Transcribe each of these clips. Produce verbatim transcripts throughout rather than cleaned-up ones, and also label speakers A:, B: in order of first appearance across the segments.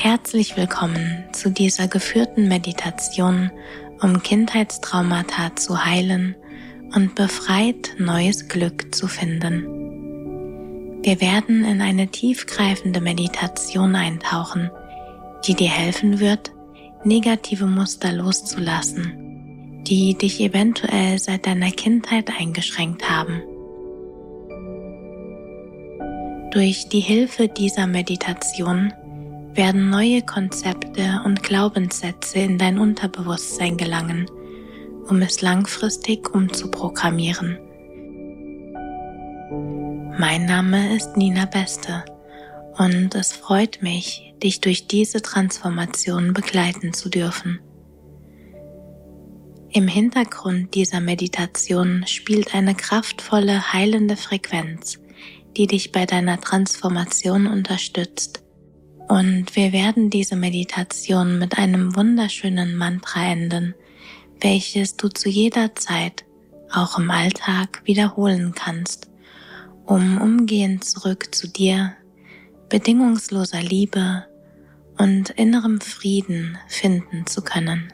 A: Herzlich willkommen zu dieser geführten Meditation, um Kindheitstraumata zu heilen und befreit neues Glück zu finden. Wir werden in eine tiefgreifende Meditation eintauchen, die dir helfen wird, negative Muster loszulassen, die dich eventuell seit deiner Kindheit eingeschränkt haben. Durch die Hilfe dieser Meditation werden neue Konzepte und Glaubenssätze in dein Unterbewusstsein gelangen, um es langfristig umzuprogrammieren. Mein Name ist Nina Beste und es freut mich, dich durch diese Transformation begleiten zu dürfen. Im Hintergrund dieser Meditation spielt eine kraftvolle, heilende Frequenz, die dich bei deiner Transformation unterstützt. Und wir werden diese Meditation mit einem wunderschönen Mantra enden, welches du zu jeder Zeit, auch im Alltag, wiederholen kannst, um umgehend zurück zu dir, bedingungsloser Liebe und innerem Frieden finden zu können.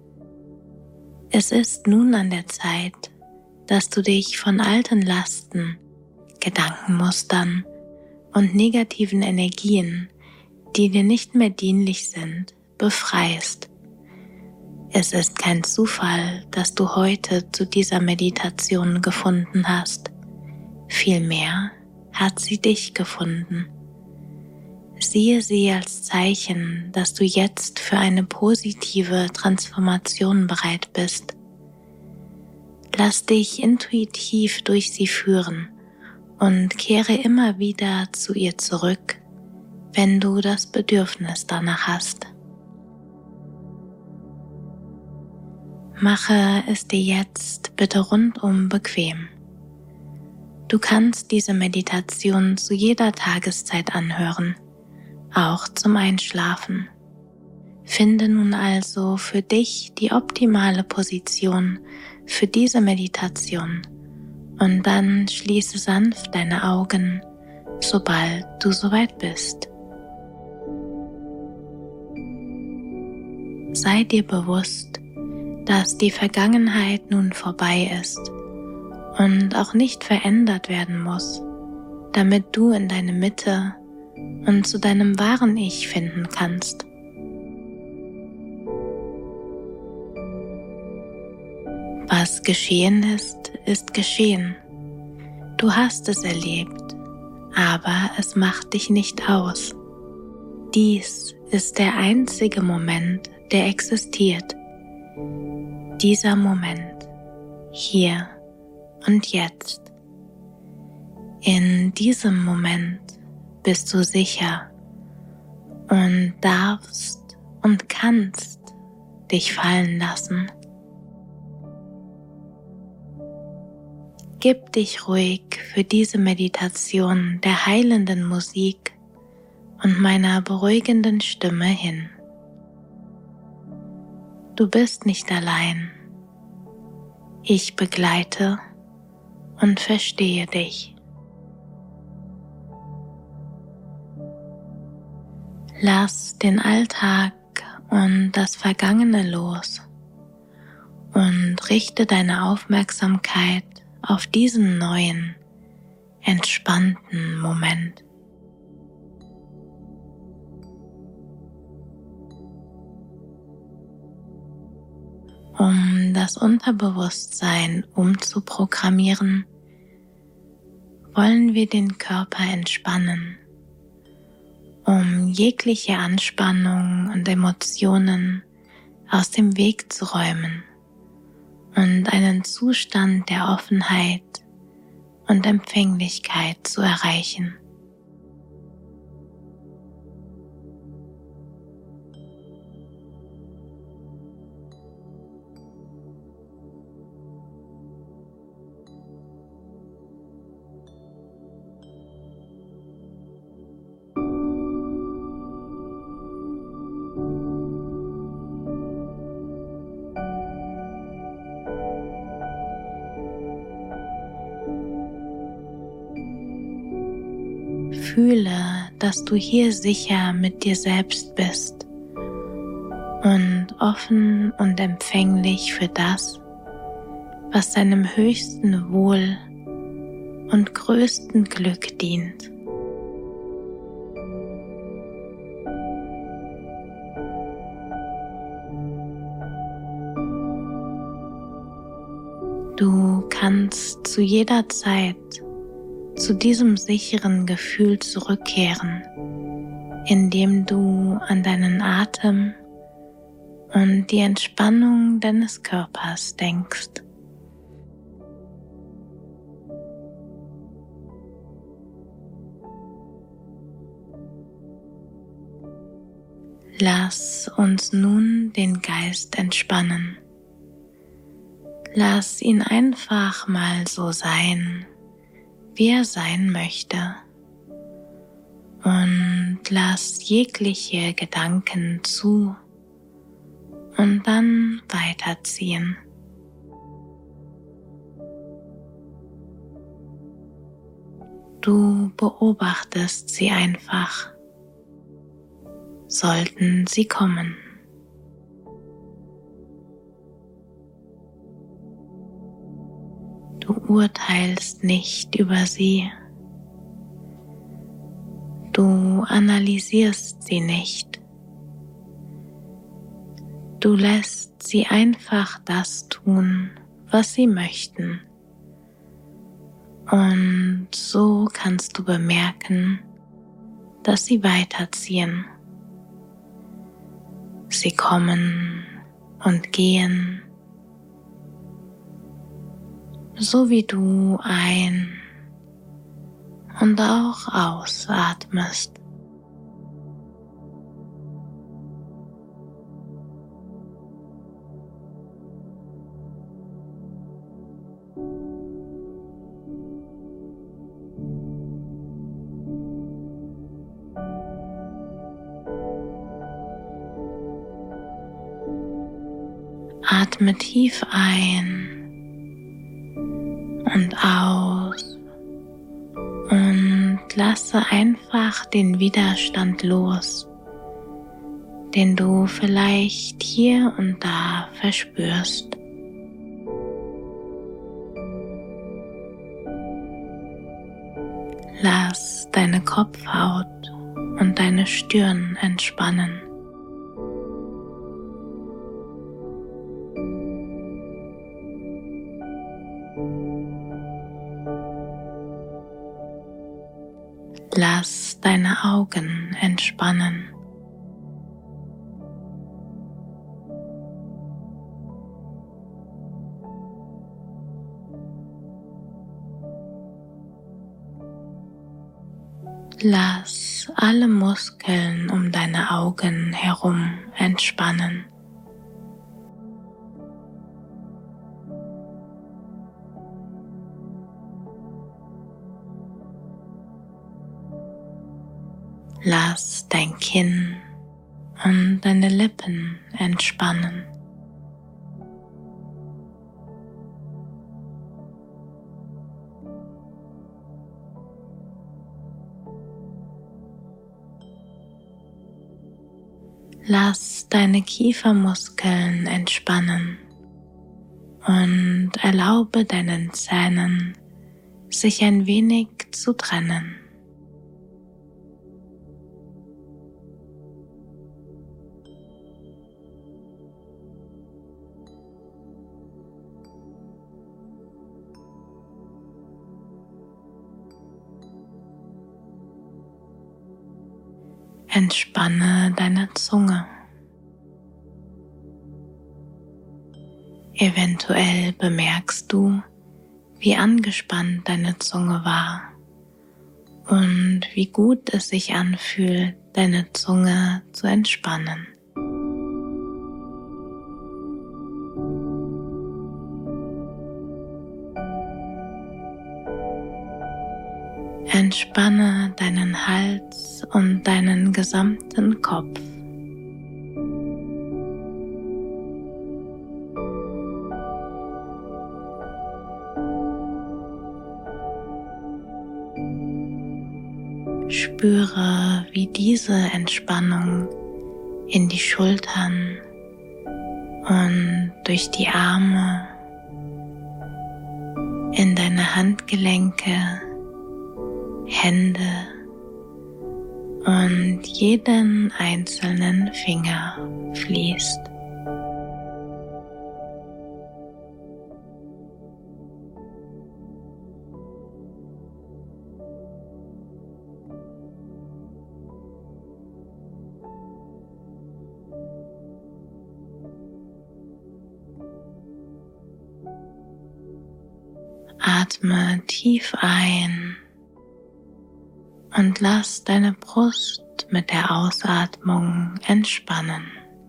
A: Es ist nun an der Zeit, dass du dich von alten Lasten, Gedankenmustern und negativen Energien, die dir nicht mehr dienlich sind, befreist. Es ist kein Zufall, dass du heute zu dieser Meditation gefunden hast. Vielmehr hat sie dich gefunden. Siehe sie als Zeichen, dass du jetzt für eine positive Transformation bereit bist. Lass dich intuitiv durch sie führen und kehre immer wieder zu ihr zurück, wenn du das Bedürfnis danach hast. Mache es dir jetzt bitte rundum bequem. Du kannst diese Meditation zu jeder Tageszeit anhören, auch zum Einschlafen. Finde nun also für dich die optimale Position für diese Meditation und dann schließe sanft deine Augen, sobald du soweit bist. Sei dir bewusst, dass die Vergangenheit nun vorbei ist und auch nicht verändert werden muss, damit du in deine Mitte und zu deinem wahren Ich finden kannst. Was geschehen ist, ist geschehen. Du hast es erlebt, aber es macht dich nicht aus. Dies ist der einzige Moment, der existiert. Dieser Moment, hier und jetzt. In diesem Moment bist du sicher und darfst und kannst dich fallen lassen. Gib dich ruhig für diese Meditation der heilenden Musik und meiner beruhigenden Stimme hin. Du bist nicht allein. Ich begleite und verstehe dich. Lass den Alltag und das Vergangene los und richte deine Aufmerksamkeit auf diesen neuen, entspannten Moment. Um das Unterbewusstsein umzuprogrammieren, wollen wir den Körper entspannen, um jegliche Anspannung und Emotionen aus dem Weg zu räumen und einen Zustand der Offenheit und Empfänglichkeit zu erreichen. Fühle dass du hier sicher mit dir selbst bist und offen und empfänglich für das, was deinem höchsten Wohl und größten Glück dient. Du kannst zu jeder Zeit zu diesem sicheren Gefühl zurückkehren, indem du an deinen Atem und die Entspannung deines Körpers denkst. Lass uns nun den Geist entspannen. Lass ihn einfach mal so sein, wie er sein möchte, und lass jegliche Gedanken zu und dann weiterziehen. Du beobachtest sie einfach, sollten sie kommen. Du urteilst nicht über sie. Du analysierst sie nicht. Du lässt sie einfach das tun, was sie möchten. Und so kannst du bemerken, dass sie weiterziehen. Sie kommen und gehen, so wie du ein- und auch ausatmest. Atme tief ein und aus und lasse einfach den Widerstand los, den du vielleicht hier und da verspürst. Lass deine Kopfhaut und deine Stirn entspannen. Lass deine Augen entspannen. Lass alle Muskeln um deine Augen herum entspannen. Lass dein Kinn und deine Lippen entspannen. Lass deine Kiefermuskeln entspannen und erlaube deinen Zähnen, sich ein wenig zu trennen. Entspanne deine Zunge. Eventuell bemerkst du, wie angespannt deine Zunge war und wie gut es sich anfühlt, deine Zunge zu entspannen. Entspanne deinen Hals und deinen gesamten Kopf. Spüre, wie diese Entspannung in die Schultern und durch die Arme, in deine Handgelenke, Hände und jeden einzelnen Finger fließt. Atme tief ein und lass deine Brust mit der Ausatmung entspannen.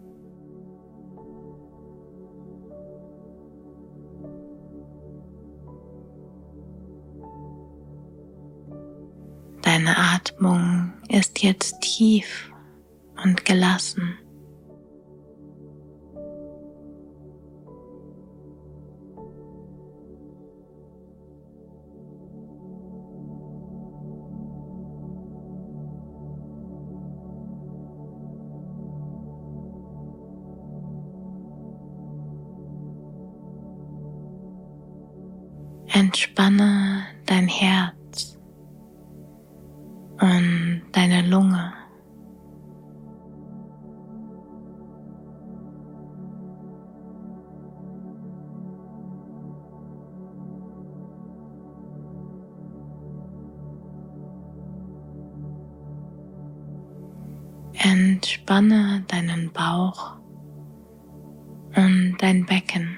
A: Deine Atmung ist jetzt tief und gelassen. Entspanne dein Herz und deine Lunge. Entspanne deinen Bauch und dein Becken.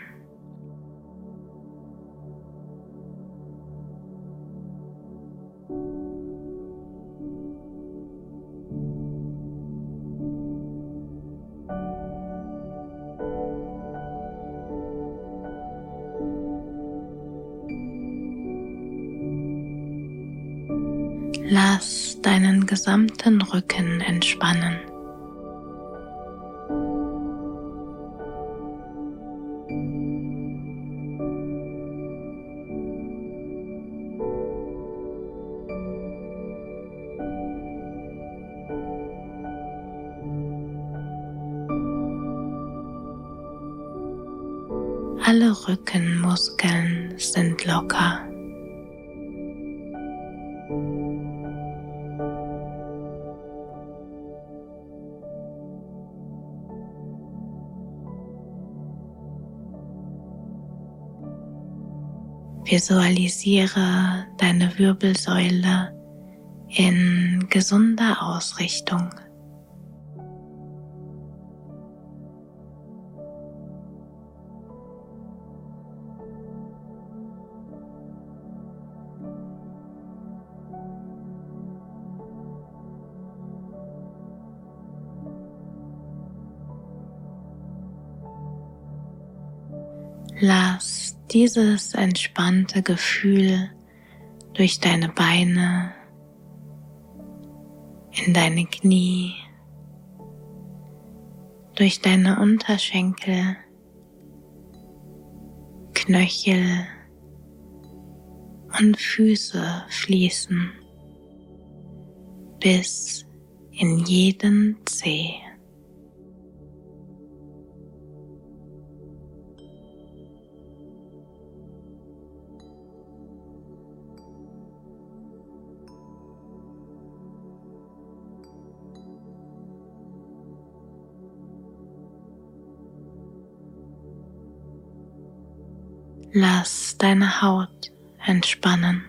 A: Lass deinen gesamten Rücken entspannen. Alle Rückenmuskeln sind locker. Visualisiere deine Wirbelsäule in gesunder Ausrichtung. Lass dieses entspannte Gefühl durch deine Beine, in deine Knie, durch deine Unterschenkel, Knöchel und Füße fließen bis in jeden Zeh. Lass deine Haut entspannen.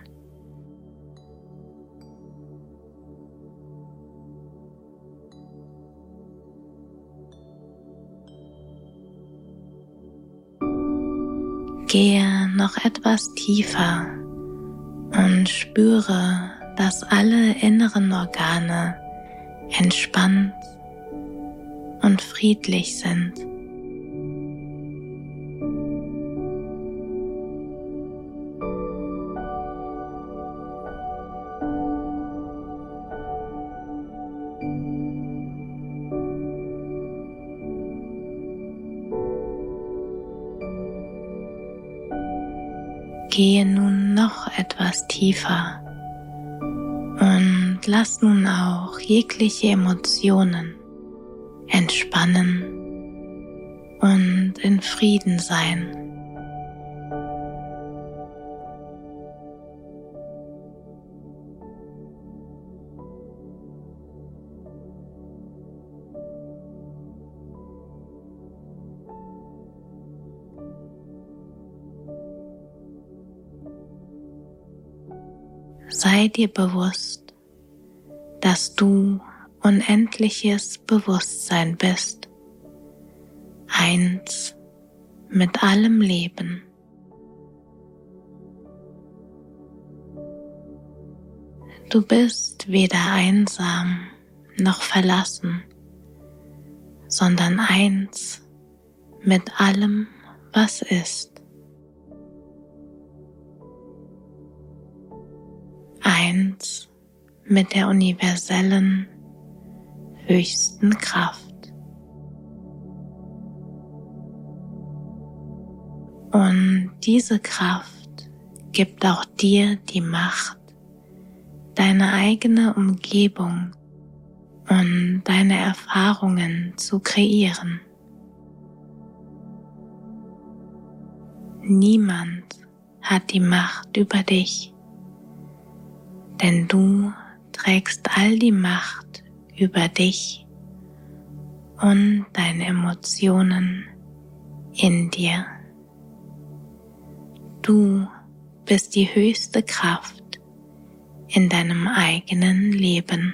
A: Gehe noch etwas tiefer und spüre, dass alle inneren Organe entspannt und friedlich sind. Gehe nun noch etwas tiefer und Und lass nun auch jegliche Emotionen entspannen und in Frieden sein. Sei dir bewusst, dass du unendliches Bewusstsein bist, eins mit allem Leben. Du bist weder einsam noch verlassen, sondern eins mit allem, was ist. Eins mit der universellen, höchsten Kraft. Und diese Kraft gibt auch dir die Macht, deine eigene Umgebung und deine Erfahrungen zu kreieren. Niemand hat die Macht über dich, denn du trägst all die Macht über dich und deine Emotionen in dir. Du bist die höchste Kraft in deinem eigenen Leben.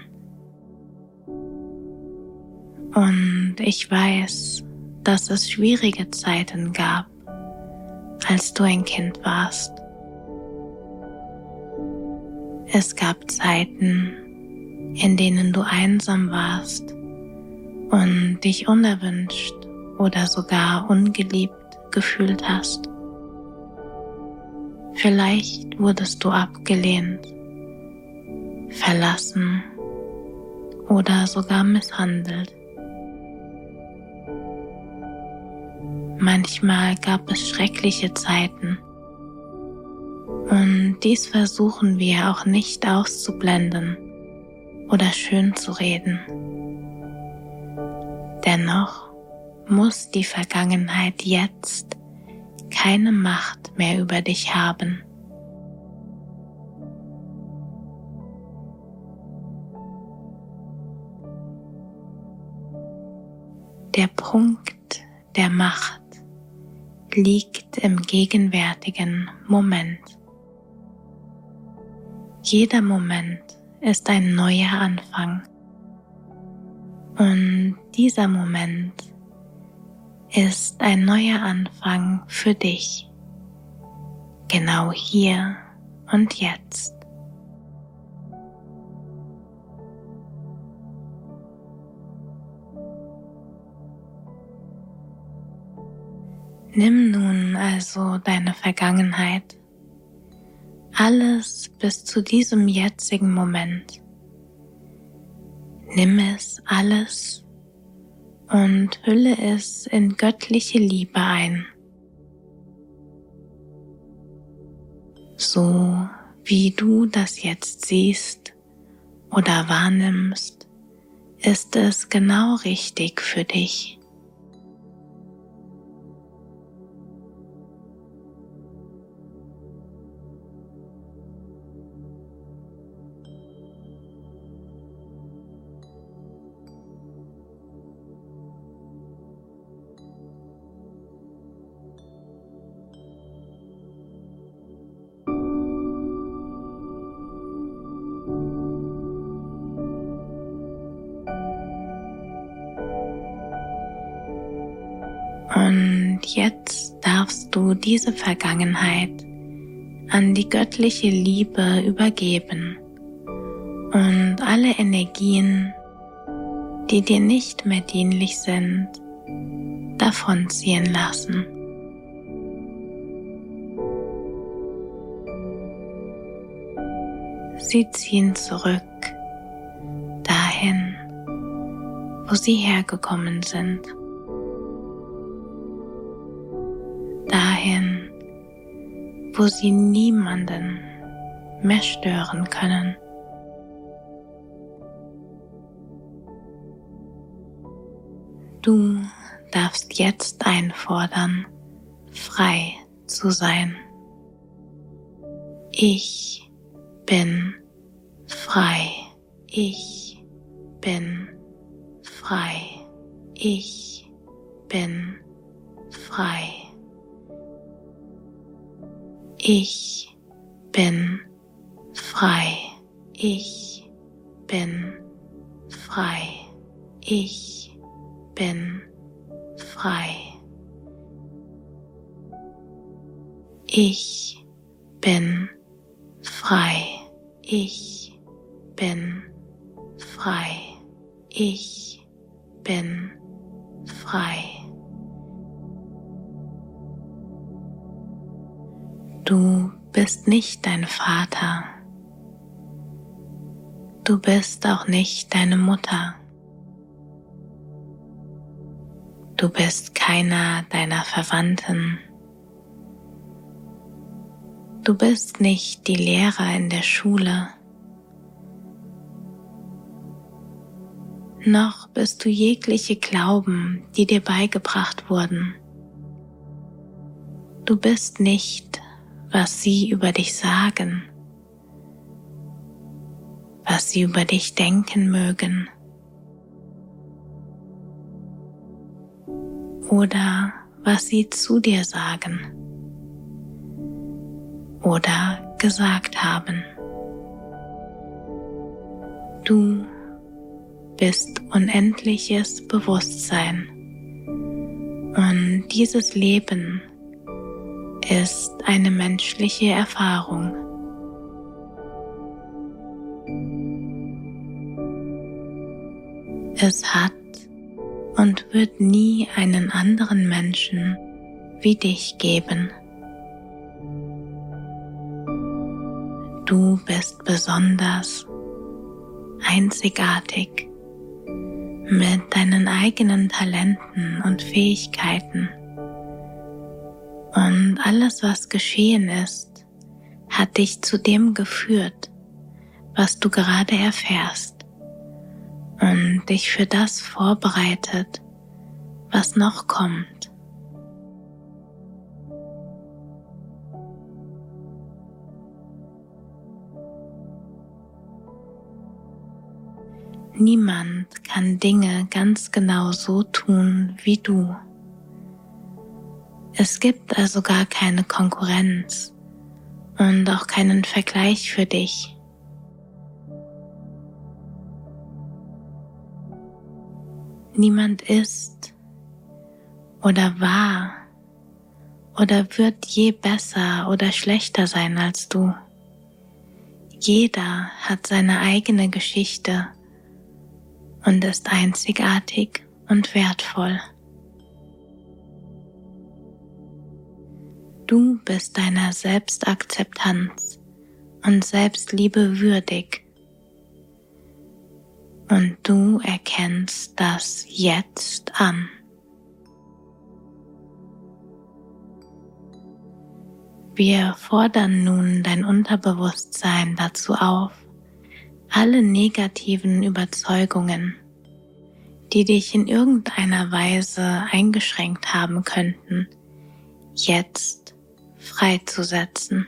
A: Und ich weiß, dass es schwierige Zeiten gab, als du ein Kind warst. Es gab Zeiten, in denen du einsam warst und dich unerwünscht oder sogar ungeliebt gefühlt hast. Vielleicht wurdest du abgelehnt, verlassen oder sogar misshandelt. Manchmal gab es schreckliche Zeiten. Und dies versuchen wir auch nicht auszublenden oder schön zu reden. Dennoch muss die Vergangenheit jetzt keine Macht mehr über dich haben. Der Punkt der Macht liegt im gegenwärtigen Moment. Jeder Moment ist ein neuer Anfang. Und dieser Moment ist ein neuer Anfang für dich. Genau hier und jetzt. Nimm nun also deine Vergangenheit, alles bis zu diesem jetzigen Moment. Nimm es alles und hülle es in göttliche Liebe ein. So wie du das jetzt siehst oder wahrnimmst, ist es genau richtig für dich. Und jetzt darfst du diese Vergangenheit an die göttliche Liebe übergeben und alle Energien, die dir nicht mehr dienlich sind, davonziehen lassen. Sie ziehen zurück, dahin, wo sie hergekommen sind. Dahin, wo sie niemanden mehr stören können. Du darfst jetzt einfordern, frei zu sein. Ich bin frei. Ich bin frei. Ich bin frei. Ich bin frei. Ich bin frei. Ich bin frei. Ich bin frei. Ich bin frei. Ich bin frei. Du bist nicht dein Vater. Du bist auch nicht deine Mutter. Du bist keiner deiner Verwandten. Du bist nicht die Lehrer in der Schule. Noch bist du jegliche Glauben, die dir beigebracht wurden. Du bist nicht, was sie über dich sagen, was sie über dich denken mögen oder was sie zu dir sagen oder gesagt haben. Du bist unendliches Bewusstsein und dieses Leben ist eine menschliche Erfahrung. Es hat und wird nie einen anderen Menschen wie dich geben. Du bist besonders, einzigartig, mit deinen eigenen Talenten und Fähigkeiten. Und alles, was geschehen ist, hat dich zu dem geführt, was du gerade erfährst und dich für das vorbereitet, was noch kommt. Niemand kann Dinge ganz genau so tun wie du. Es gibt also gar keine Konkurrenz und auch keinen Vergleich für dich. Niemand ist oder war oder wird je besser oder schlechter sein als du. Jeder hat seine eigene Geschichte und ist einzigartig und wertvoll. Du bist deiner Selbstakzeptanz und Selbstliebe würdig und du erkennst das jetzt an. Wir fordern nun dein Unterbewusstsein dazu auf, alle negativen Überzeugungen, die dich in irgendeiner Weise eingeschränkt haben könnten, jetzt freizusetzen.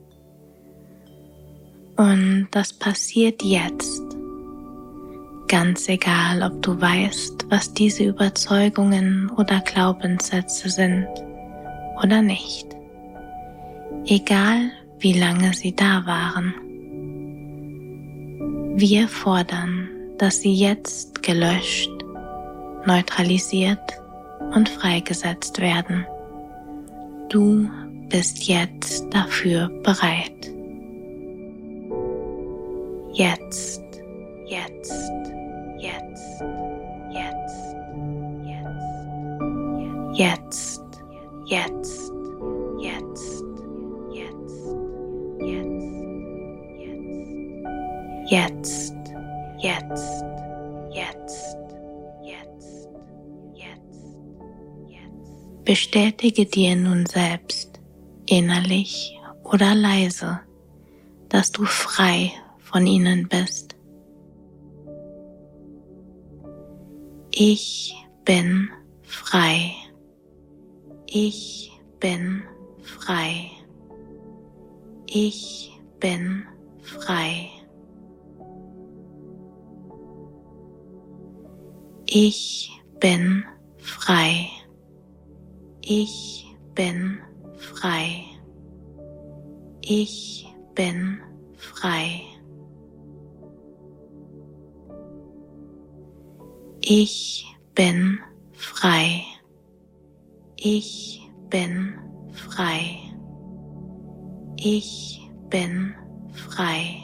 A: Und das passiert jetzt, ganz egal, ob du weißt, was diese Überzeugungen oder Glaubenssätze sind oder nicht, egal wie lange sie da waren. Wir fordern, dass sie jetzt gelöscht, neutralisiert und freigesetzt werden. Du bist jetzt dafür bereit. Jetzt, jetzt, jetzt, jetzt, jetzt, jetzt, jetzt, jetzt, jetzt, jetzt, jetzt, jetzt, jetzt, jetzt, jetzt. Bestätige dir nun selbst, innerlich oder leise, dass du frei von ihnen bist. Ich bin frei. Ich bin frei. Ich bin frei. Ich bin frei. Ich bin frei. Ich bin frei. Ich bin frei. Ich bin frei. Ich bin frei.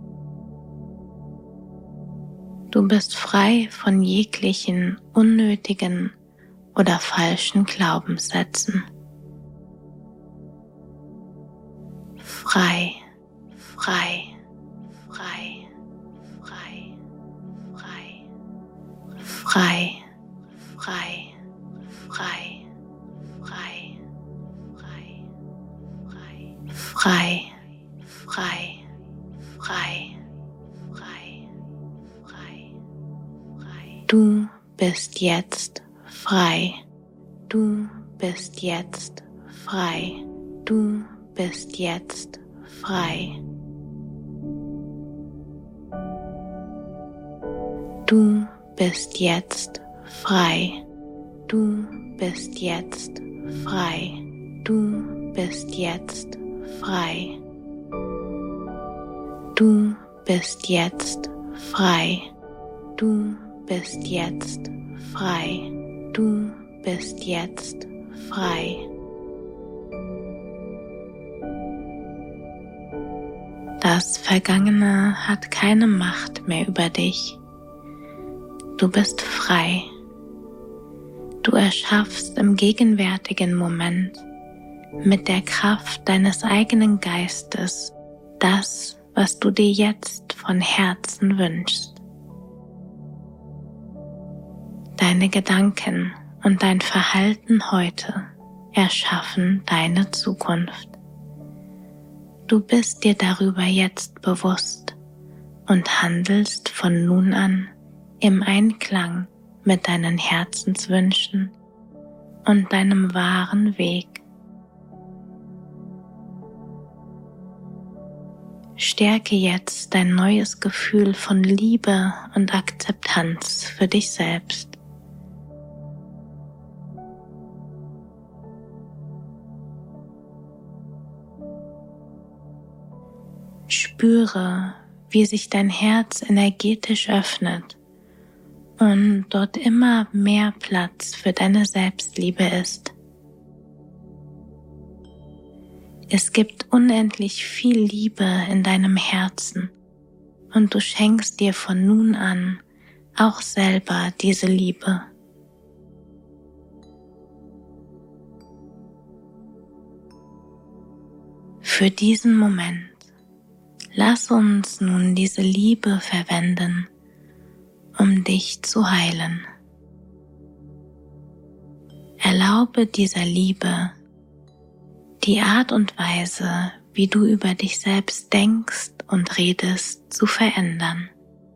A: Du bist frei von jeglichen unnötigen oder falschen Glaubenssätzen. Frei, frei, frei, frei, frei, frei, frei, frei, frei, frei, frei, frei, frei, frei, frei, frei, frei. Du bist jetzt frei. Du bist jetzt frei. Du bist jetzt frei. Du bist jetzt frei. Du bist jetzt frei. Du bist jetzt frei. Du bist jetzt frei. Du bist jetzt frei. Du bist jetzt frei. Das Vergangene hat keine Macht mehr über dich. Du bist frei. Du erschaffst im gegenwärtigen Moment mit der Kraft deines eigenen Geistes das, was du dir jetzt von Herzen wünschst. Deine Gedanken und dein Verhalten heute erschaffen deine Zukunft. Du bist dir darüber jetzt bewusst und handelst von nun an im Einklang mit deinen Herzenswünschen und deinem wahren Weg. Stärke jetzt dein neues Gefühl von Liebe und Akzeptanz für dich selbst. Spüre, wie sich dein Herz energetisch öffnet und dort immer mehr Platz für deine Selbstliebe ist. Es gibt unendlich viel Liebe in deinem Herzen und du schenkst dir von nun an auch selber diese Liebe. Für diesen Moment lass uns nun diese Liebe verwenden, um dich zu heilen. Erlaube dieser Liebe, die Art und Weise, wie du über dich selbst denkst und redest, zu verändern.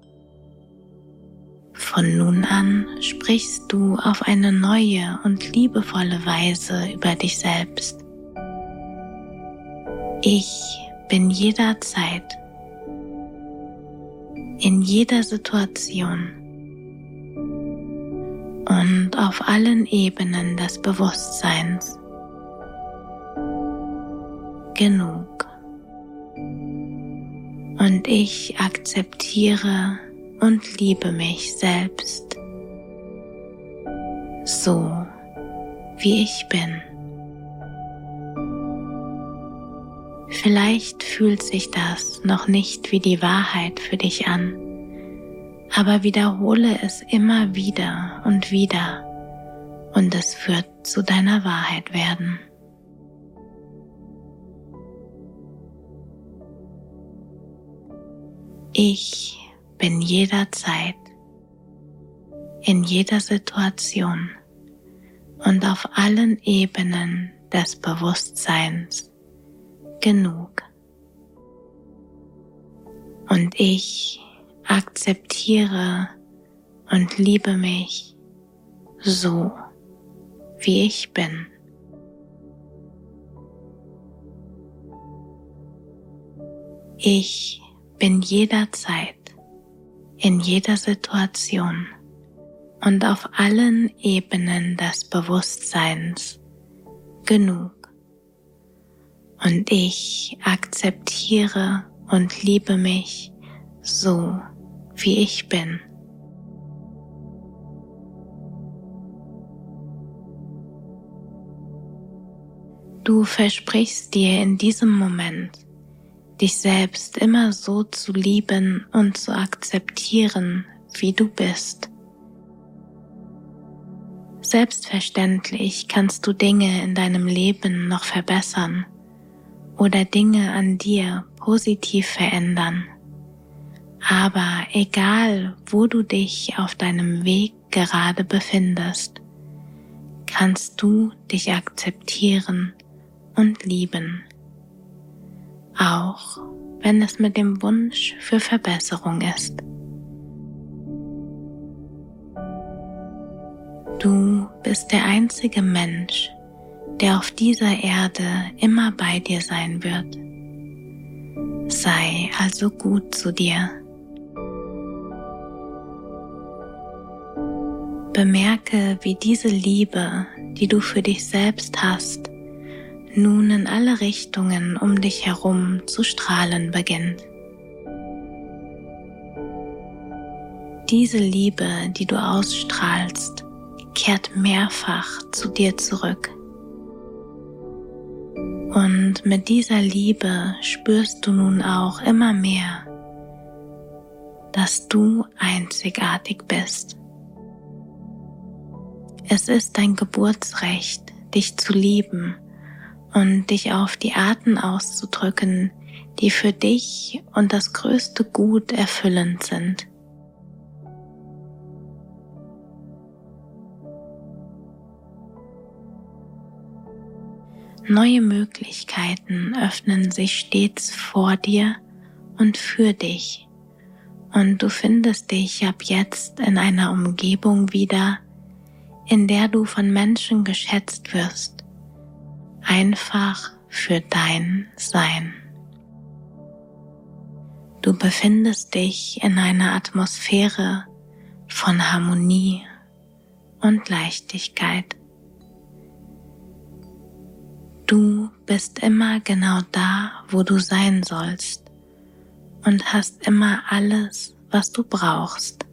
A: Von nun an sprichst du auf eine neue und liebevolle Weise über dich selbst. Ich bin jederzeit, in jeder Situation und auf allen Ebenen des Bewusstseins genug. Und ich akzeptiere und liebe mich selbst, so wie ich bin. Vielleicht fühlt sich das noch nicht wie die Wahrheit für dich an, aber wiederhole es immer wieder und wieder und es wird zu deiner Wahrheit werden. Ich bin jederzeit, in jeder Situation und auf allen Ebenen des Bewusstseins genug. Und ich akzeptiere und liebe mich so wie ich bin. Ich bin jederzeit, in jeder Situation und auf allen Ebenen des Bewusstseins genug. Und ich akzeptiere und liebe mich so, wie ich bin. Du versprichst dir in diesem Moment, dich selbst immer so zu lieben und zu akzeptieren, wie du bist. Selbstverständlich kannst du Dinge in deinem Leben noch verbessern oder Dinge an dir positiv verändern. Aber egal, wo du dich auf deinem Weg gerade befindest, kannst du dich akzeptieren und lieben, auch wenn es mit dem Wunsch für Verbesserung ist. Du bist der einzige Mensch, der auf dieser Erde immer bei dir sein wird. Sei also gut zu dir. Bemerke, wie diese Liebe, die du für dich selbst hast, nun in alle Richtungen um dich herum zu strahlen beginnt. Diese Liebe, die du ausstrahlst, kehrt mehrfach zu dir zurück. Und mit dieser Liebe spürst du nun auch immer mehr, dass du einzigartig bist. Es ist dein Geburtsrecht, dich zu lieben und dich auf die Arten auszudrücken, die für dich und das größte Gut erfüllend sind. Neue Möglichkeiten öffnen sich stets vor dir und für dich, und du findest dich ab jetzt in einer Umgebung wieder, in der du von Menschen geschätzt wirst, einfach für dein Sein. Du befindest dich in einer Atmosphäre von Harmonie und Leichtigkeit. Du bist immer genau da, wo du sein sollst, und hast immer alles, was du brauchst.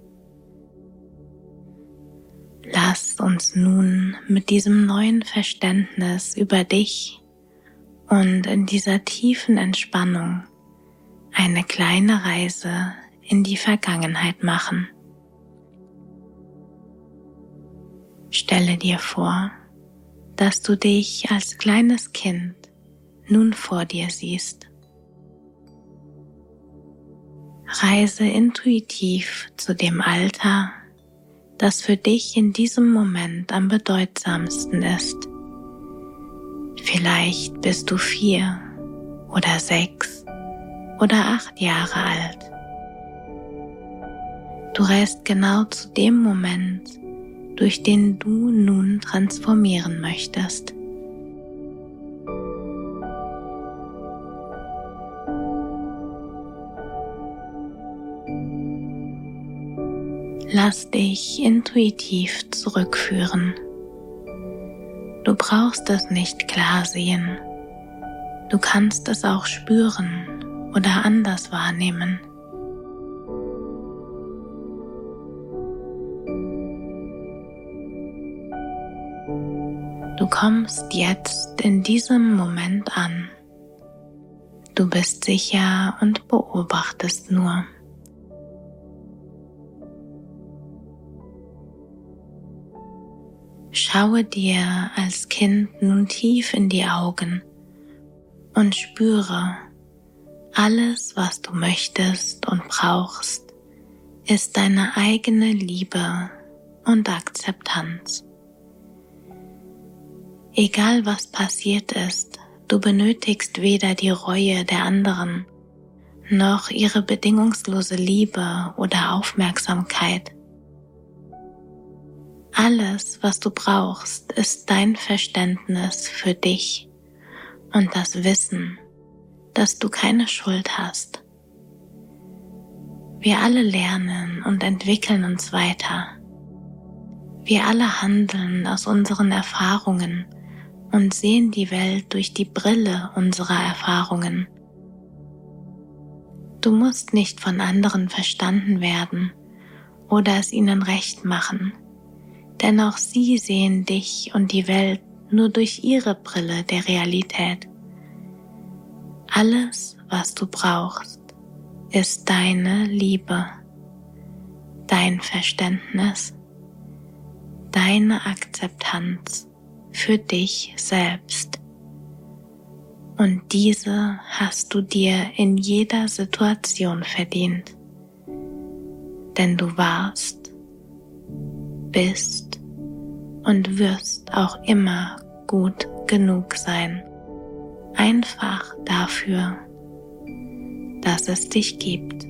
A: Lass uns nun mit diesem neuen Verständnis über dich und in dieser tiefen Entspannung eine kleine Reise in die Vergangenheit machen. Stelle dir vor, dass du dich als kleines Kind nun vor dir siehst. Reise intuitiv zu dem Alter, das für dich in diesem Moment am bedeutsamsten ist. Vielleicht bist du vier oder sechs oder acht Jahre alt. Du reist genau zu dem Moment, durch den du nun transformieren möchtest. Lass dich intuitiv zurückführen. Du brauchst es nicht klar sehen. Du kannst es auch spüren oder anders wahrnehmen. Du kommst jetzt in diesem Moment an. Du bist sicher und beobachtest nur. Schaue dir als Kind nun tief in die Augen und spüre, alles, was du möchtest und brauchst, ist deine eigene Liebe und Akzeptanz. Egal was passiert ist, du benötigst weder die Reue der anderen, noch ihre bedingungslose Liebe oder Aufmerksamkeit. Alles, was du brauchst, ist dein Verständnis für dich und das Wissen, dass du keine Schuld hast. Wir alle lernen und entwickeln uns weiter. Wir alle handeln aus unseren Erfahrungen und sehen die Welt durch die Brille unserer Erfahrungen. Du musst nicht von anderen verstanden werden oder es ihnen recht machen, denn auch sie sehen dich und die Welt nur durch ihre Brille der Realität. Alles, was du brauchst, ist deine Liebe, dein Verständnis, deine Akzeptanz für dich selbst. Und diese hast du dir in jeder Situation verdient, denn du warst, bist und wirst auch immer gut genug sein, einfach dafür, dass es dich gibt.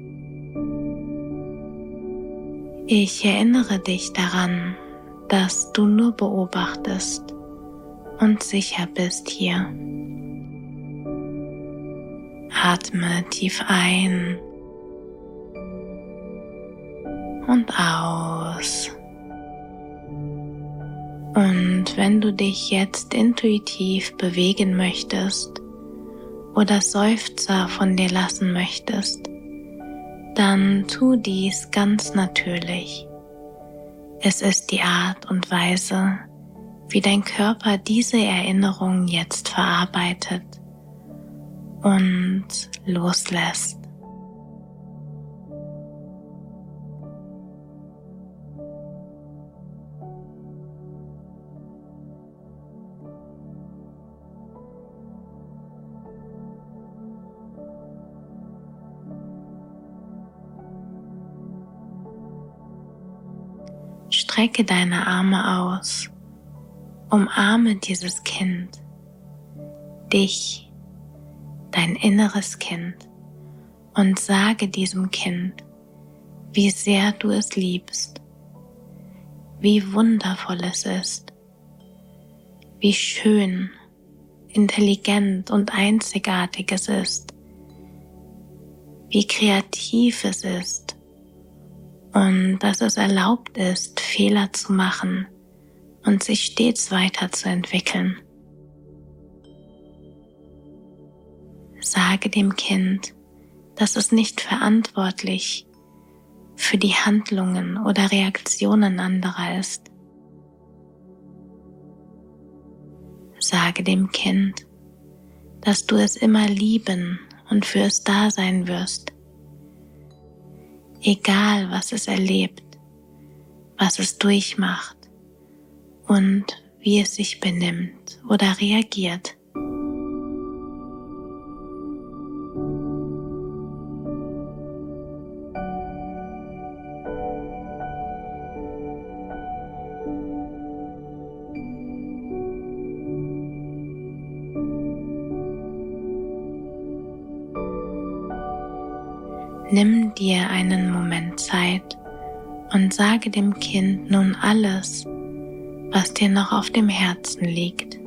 A: Ich erinnere dich daran, dass du nur beobachtest und sicher bist hier. Atme tief ein und aus. Und wenn du dich jetzt intuitiv bewegen möchtest oder Seufzer von dir lassen möchtest, dann tu dies ganz natürlich. Es ist die Art und Weise, wie dein Körper diese Erinnerung jetzt verarbeitet und loslässt. Strecke deine Arme aus, umarme dieses Kind, dich, dein inneres Kind, und sage diesem Kind, wie sehr du es liebst, wie wundervoll es ist, wie schön, intelligent und einzigartig es ist, wie kreativ es ist und dass es erlaubt ist, Fehler zu machen und sich stets weiterzuentwickeln. Sage dem Kind, dass es nicht verantwortlich für die Handlungen oder Reaktionen anderer ist. Sage dem Kind, dass du es immer lieben und für es da sein wirst, egal was es erlebt, was es durchmacht und wie es sich benimmt oder reagiert. Nimm dir einen Moment Zeit und sage dem Kind nun alles, was dir noch auf dem Herzen liegt.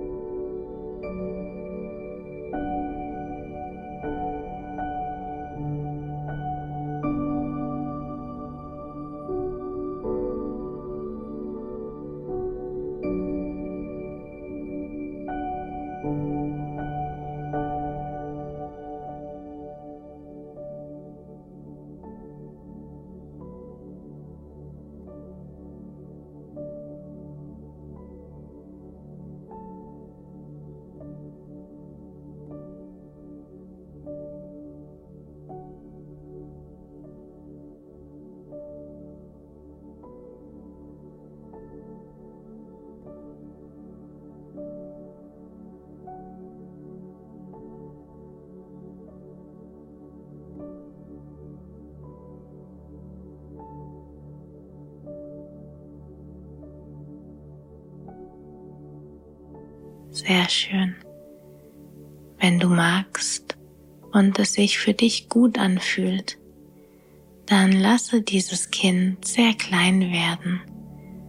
A: Sehr schön. Wenn du magst und es sich für dich gut anfühlt, dann lasse dieses Kind sehr klein werden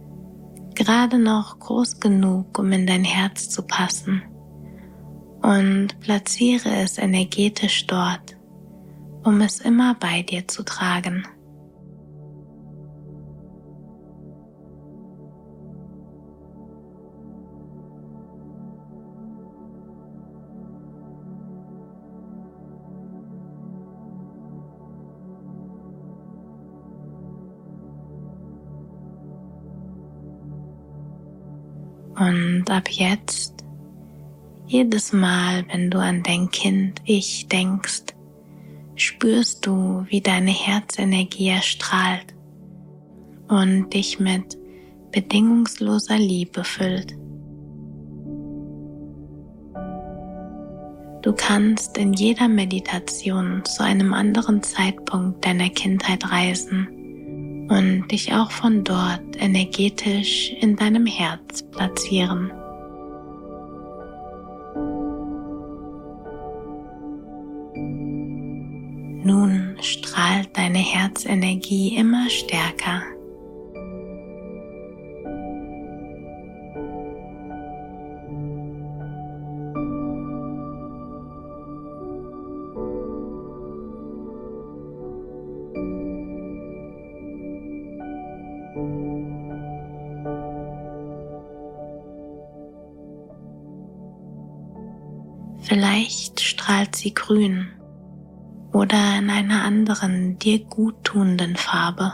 A: gerade noch groß genug, um in dein Herz zu passen, und platziere es energetisch dort, um es immer bei dir zu tragen. Und ab jetzt, jedes Mal, wenn du an dein Kind Ich denkst, spürst du, wie deine Herzenergie erstrahlt und dich mit bedingungsloser Liebe füllt. Du kannst in jeder Meditation zu einem anderen Zeitpunkt deiner Kindheit reisen und dich auch von dort energetisch in deinem Herz platzieren. Nun strahlt deine Herzenergie immer stärker. Vielleicht strahlt sie grün oder in einer anderen, dir guttunenden Farbe.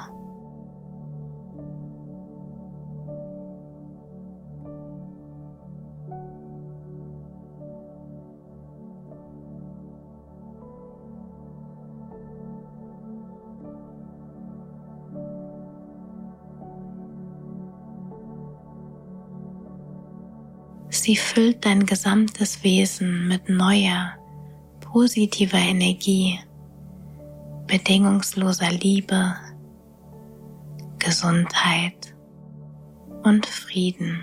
A: Sie füllt dein gesamtes Wesen mit neuer, positiver Energie, bedingungsloser Liebe, Gesundheit und Frieden.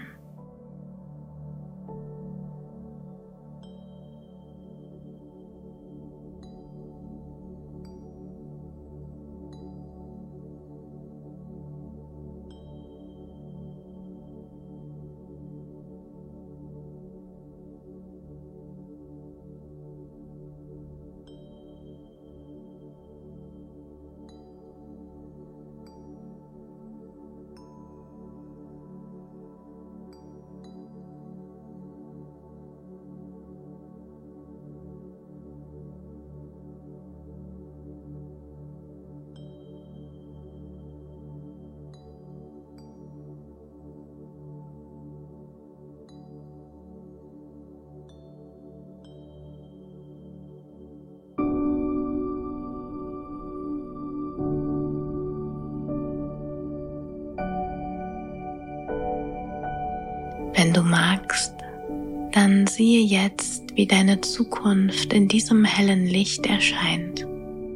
A: Wenn du magst, dann siehe jetzt, wie deine Zukunft in diesem hellen Licht erscheint.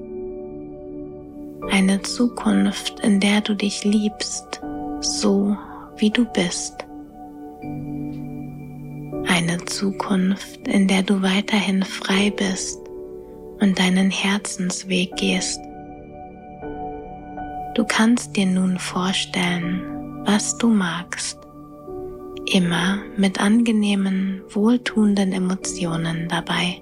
A: Eine Zukunft, in der du dich liebst, so wie du bist. Eine Zukunft, in der du weiterhin frei bist und deinen Herzensweg gehst. Du kannst dir nun vorstellen, was du magst. Immer mit angenehmen, wohltuenden Emotionen dabei.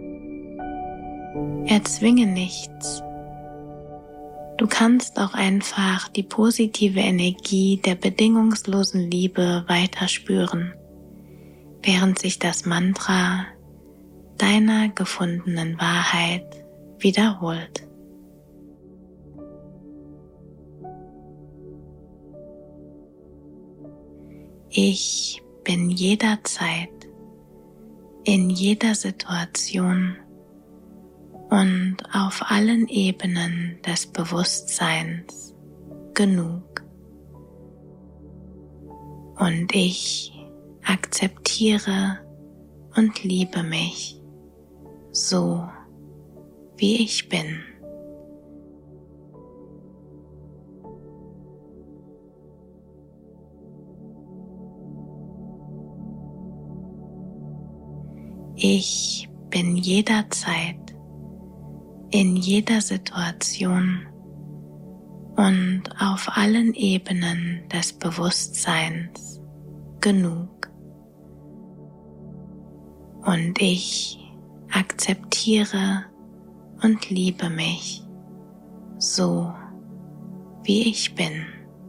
A: Erzwinge nichts. Du kannst auch einfach die positive Energie der bedingungslosen Liebe weiter spüren, während sich das Mantra deiner gefundenen Wahrheit wiederholt. Ich bin jederzeit, in jeder Situation und auf allen Ebenen des Bewusstseins genug. Und ich akzeptiere und liebe mich so, wie ich bin. Ich bin jederzeit, in jeder Situation und auf allen Ebenen des Bewusstseins genug. Und ich akzeptiere und liebe mich so, wie ich bin.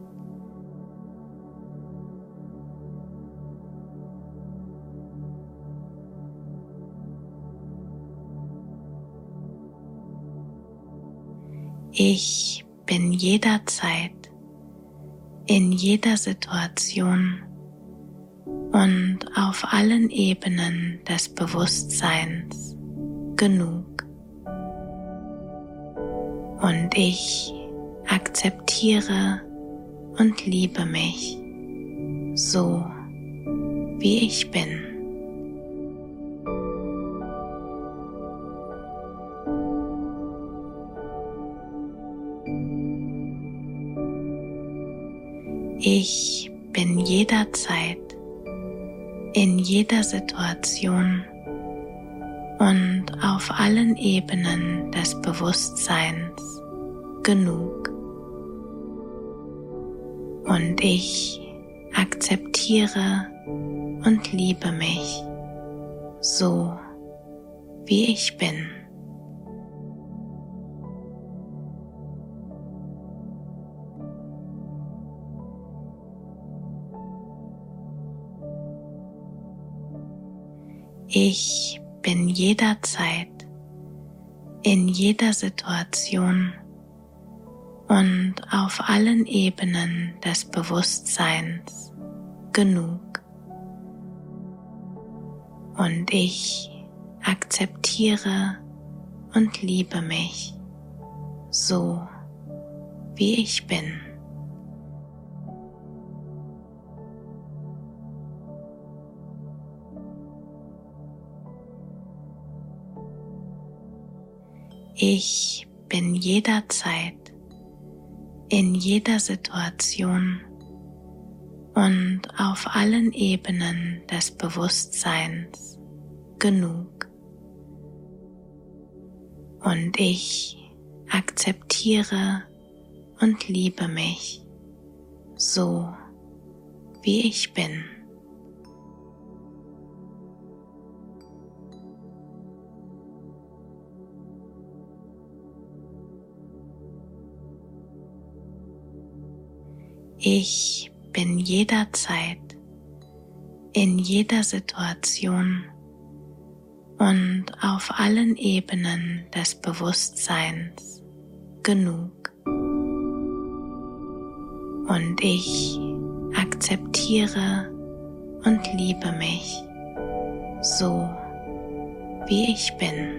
A: Ich bin jederzeit, in jeder Situation und auf allen Ebenen des Bewusstseins genug. Und ich akzeptiere und liebe mich so, wie ich bin. Ich bin jederzeit, in jeder Situation und auf allen Ebenen des Bewusstseins genug. Und ich akzeptiere und liebe mich so, wie ich bin. Ich bin jederzeit, in jeder Situation und auf allen Ebenen des Bewusstseins genug. Und ich akzeptiere und liebe mich so, wie ich bin. Ich bin jederzeit, in jeder Situation und auf allen Ebenen des Bewusstseins genug. Und ich akzeptiere und liebe mich so, wie ich bin. Ich bin jederzeit, in jeder Situation und auf allen Ebenen des Bewusstseins genug. Und ich akzeptiere und liebe mich so, wie ich bin.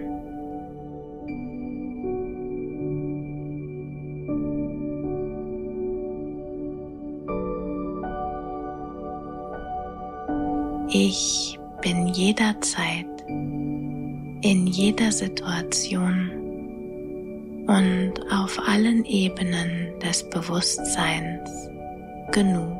A: Ich bin jederzeit, in jeder Situation und auf allen Ebenen des Bewusstseins genug.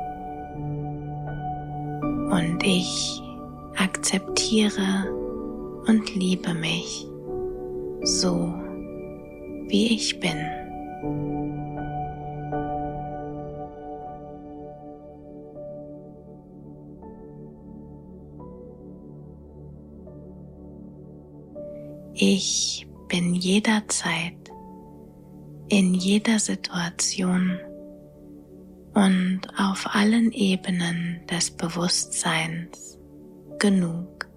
A: Und ich akzeptiere und liebe mich so, wie ich bin. Ich bin jederzeit, in jeder Situation und auf allen Ebenen des Bewusstseins genug.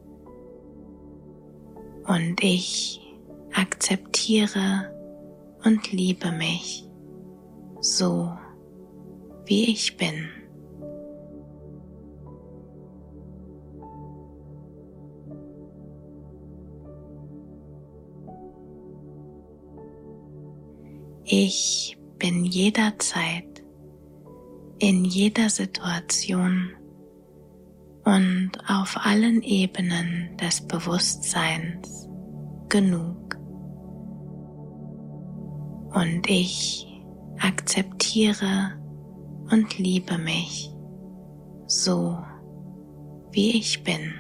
A: Und ich akzeptiere und liebe mich so, wie ich bin. Ich bin jederzeit, in jeder Situation und auf allen Ebenen des Bewusstseins genug. Und ich akzeptiere und liebe mich so, wie ich bin.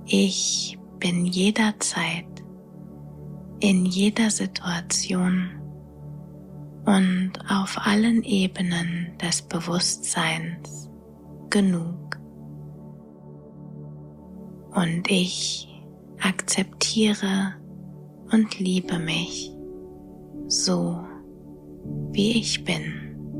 A: Ich bin jederzeit, in jeder Situation und auf allen Ebenen des Bewusstseins genug. Und ich akzeptiere und liebe mich so, wie ich bin.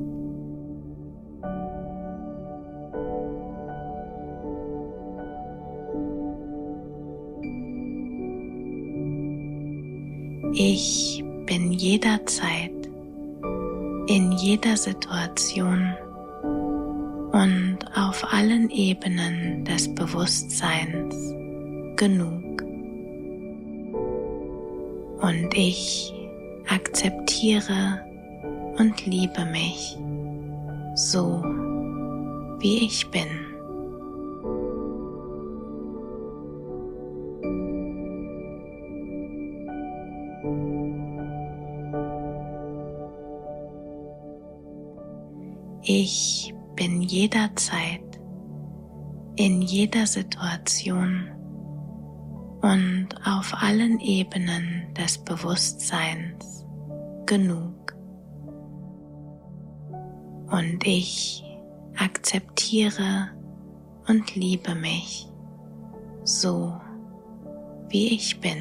A: Ich bin jederzeit, in jeder Situation und auf allen Ebenen des Bewusstseins genug. Und ich akzeptiere und liebe mich so, wie ich bin. Ich bin jederzeit, in jeder Situation und auf allen Ebenen des Bewusstseins genug. Und ich akzeptiere und liebe mich so, wie ich bin.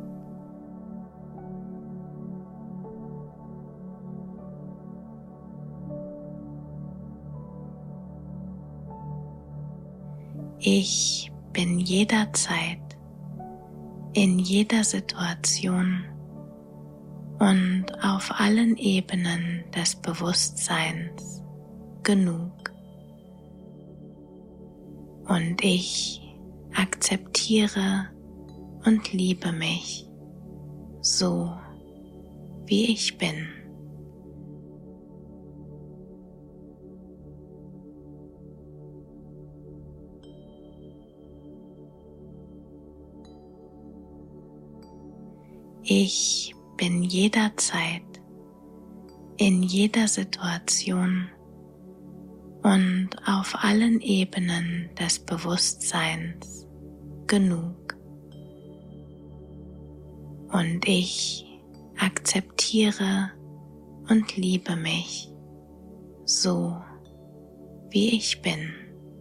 A: Ich bin jederzeit, in jeder Situation und auf allen Ebenen des Bewusstseins genug. Und ich akzeptiere und liebe mich so, wie ich bin. Ich bin jederzeit, in jeder Situation und auf allen Ebenen des Bewusstseins genug. Und ich akzeptiere und liebe mich so, wie ich bin.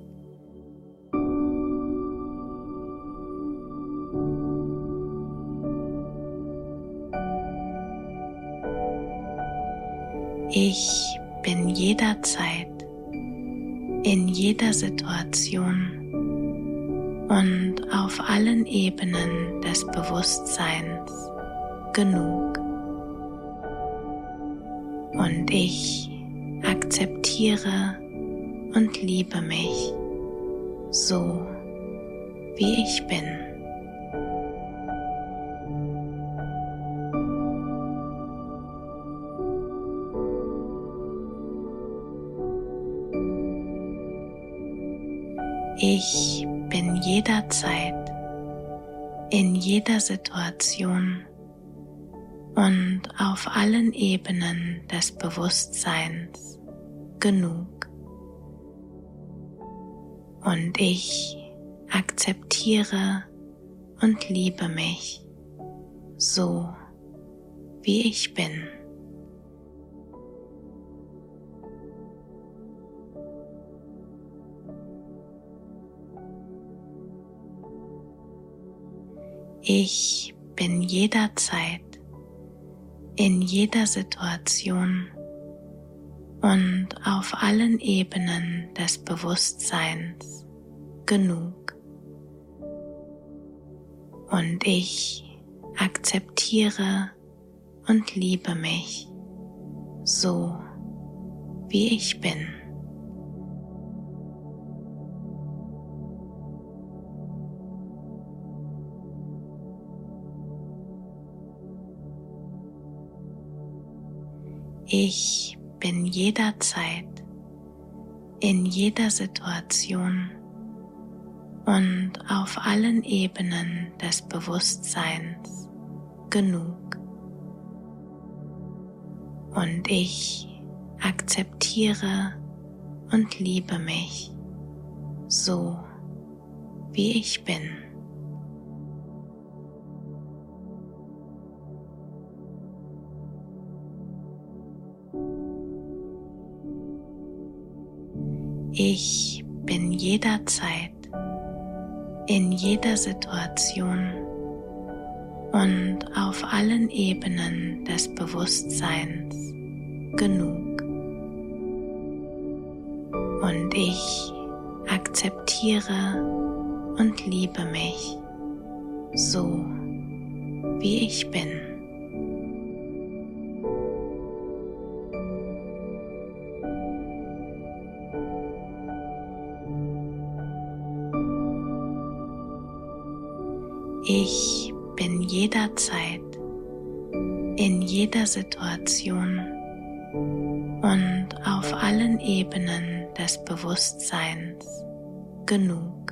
A: Ich bin jederzeit, in jeder Situation und auf allen Ebenen des Bewusstseins genug. Und ich akzeptiere und liebe mich so, wie ich bin. Ich bin jederzeit, in jeder Situation und auf allen Ebenen des Bewusstseins genug. Und ich akzeptiere und liebe mich so, wie ich bin. Ich bin jederzeit, in jeder Situation und auf allen Ebenen des Bewusstseins genug. Und ich akzeptiere und liebe mich so, wie ich bin. Ich bin jederzeit, in jeder Situation und auf allen Ebenen des Bewusstseins genug. Und ich akzeptiere und liebe mich so, wie ich bin. Ich bin jederzeit, in jeder Situation und auf allen Ebenen des Bewusstseins genug. Und ich akzeptiere und liebe mich so, wie ich bin. Ich bin jederzeit, in jeder Situation und auf allen Ebenen des Bewusstseins genug.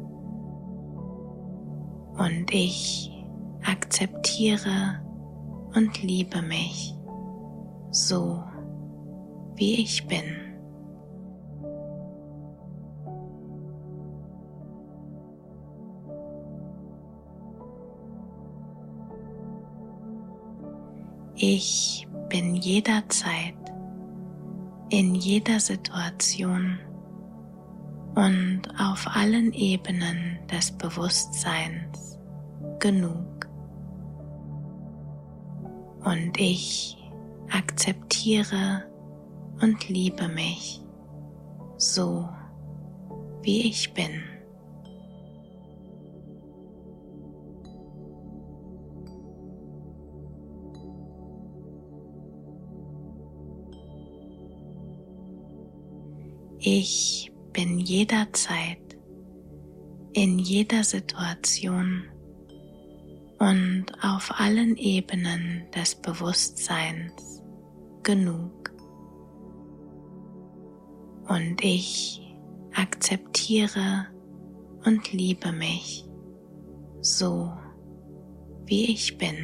A: Und ich akzeptiere und liebe mich so, wie ich bin. Ich bin jederzeit, in jeder Situation und auf allen Ebenen des Bewusstseins genug. Und ich akzeptiere und liebe mich so, wie ich bin. Ich bin jederzeit, in jeder Situation und auf allen Ebenen des Bewusstseins genug. Und ich akzeptiere und liebe mich so, wie ich bin.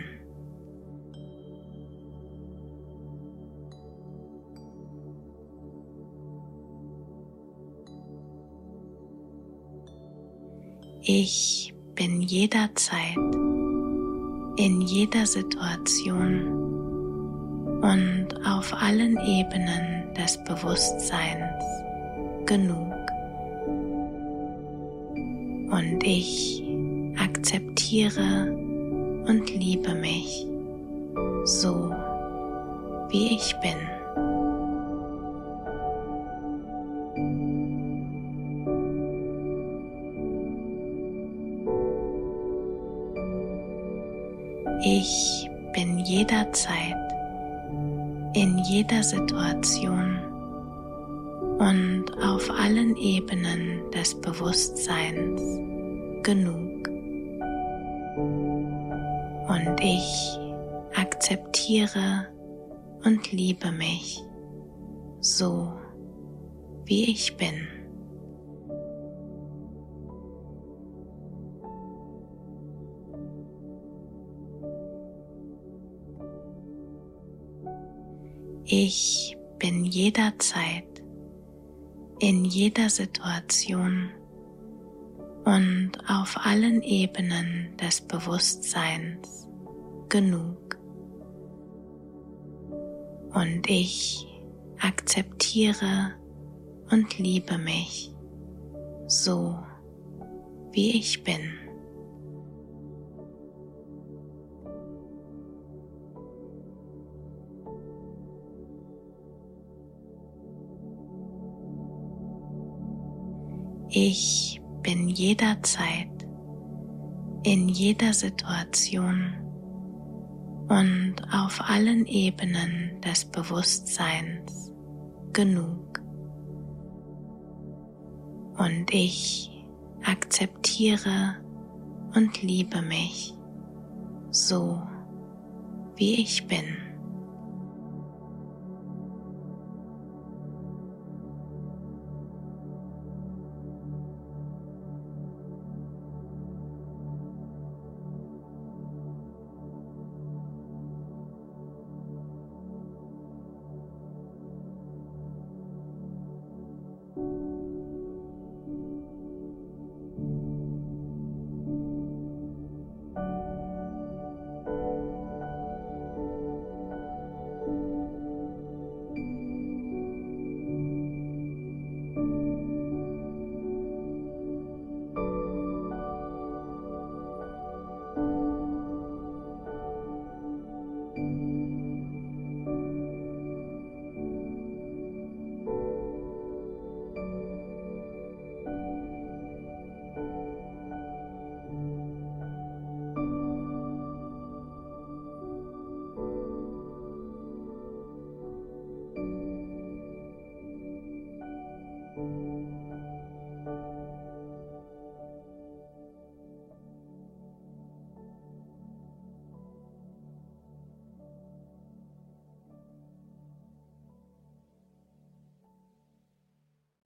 A: Ich bin jederzeit, in jeder Situation und auf allen Ebenen des Bewusstseins genug. Und ich akzeptiere und liebe mich so, wie ich bin. Ich bin jederzeit, in jeder Situation und auf allen Ebenen des Bewusstseins genug. Und ich akzeptiere und liebe mich so, wie ich bin. Ich bin jederzeit, in jeder Situation und auf allen Ebenen des Bewusstseins genug. Und ich akzeptiere und liebe mich so, wie ich bin. Ich bin jederzeit, in jeder Situation und auf allen Ebenen des Bewusstseins genug. Und ich akzeptiere und liebe mich so, wie ich bin.